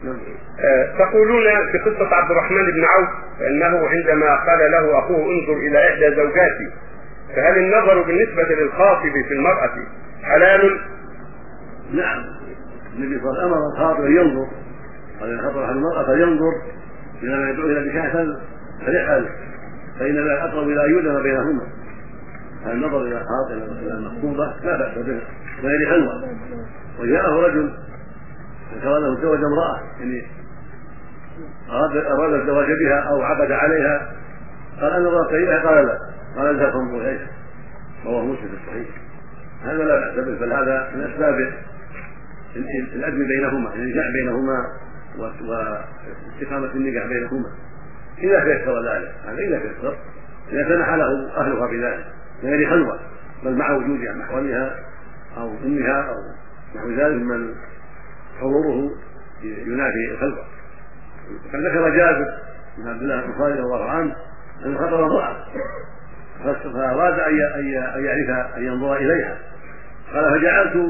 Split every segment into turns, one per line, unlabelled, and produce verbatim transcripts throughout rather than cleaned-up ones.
آه تقولون في قصة عبد الرحمن بن عوف أنه عندما قال له أخوه انظر إلى إحدى زوجاتي، فهل النظر بالنسبة للخاطب في المرأة حلال؟
نعم، النبي صلى الله عليه وسلم أمر الخاطب أن ينظر، قال إن خطب أحد المرأة فلينظر إذا ما يدعو إلى نكاح فليحل، فإن لا أقرب إلى يؤذن بينهما. فالنظر إلى الخاطب إلى المخطوبة لا بأس به غير خلوة. وجاءه رجل ذكر له زوج امرأة يعني أراد الزواج بها أو عقد عليها، قال أنا نظرت إليها، قال لا، قال لا تنظر إليها، رواه مسلم في الصحيح. هذا لا بأس به، بل هذا من أسباب الأدب بينهما، النجاح بينهما واستقامة النجاح بينهما إذا تيسر ذلك. هذا إذا تيسر، إذا سمح له أهلها بذلك غير خلوة، بل مع وجود محرمها أو أمها أو نحو ذلك من حضوره ينافي الخلوة. وقد ذكر جابر بن عبد الله الانصاري رضي الله عنه أن خطب امرأة فأراد أن يعرف أن ينظر إليها، قال فجعلت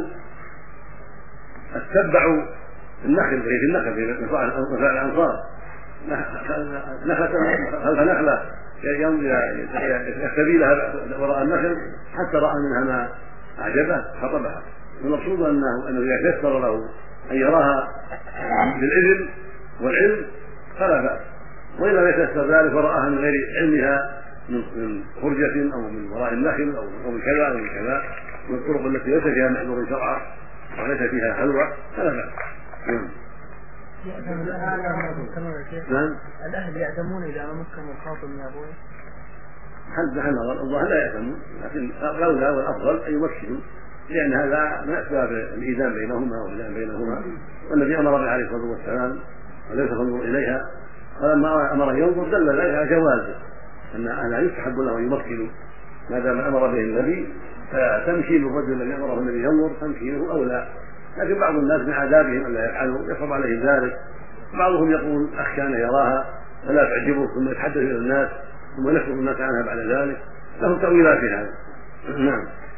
أتبع النخل في النخل في نساء الأنصار نخلة خلف نخلة يختبي لها وراء النخل حتى رأى منها ما أعجبه خطبها. المقصود أنه أنه إذا تيسر له أن يراها بالإذن والعلم فلا بأس، وإن لم يتيسر ذلك ورآها من غير علمها من خرجة أو من وراء النخل أو من كذا أو من كذا من الطرق التي ليس فيها محذور شرعا وليس فيها حلوة فلا بأس.
نعم. الأهل يعتمون إذا أمكنوا الخاطب من أبوه؟
حد حل الله لا يعتمون، لكن الأولى والأفضل أن يمكنوا، لأن هذا من أسباب الإيذان بينهما والإيذان بينهما. والنبي أمر به عليه الصلاة والسلام وليس تنظر إليها، فلما أمر أن ينظر دل ذلك على جوازه أن لا يستحب له أن يمكنوا ما دام أمر به النبي، فتمكين الرجل الذي أمره النبي ينظر تمكينه أولى. لكن بعض الناس من عذابهم ألا يفعلوا يصعب عليهم ذلك، بعضهم يقول أخشى أن يراها فلا تعجبه ثم يتحدث إلى الناس ثم ينفر الناس عنها بعد ذلك، له تأويلات في هذا. نعم.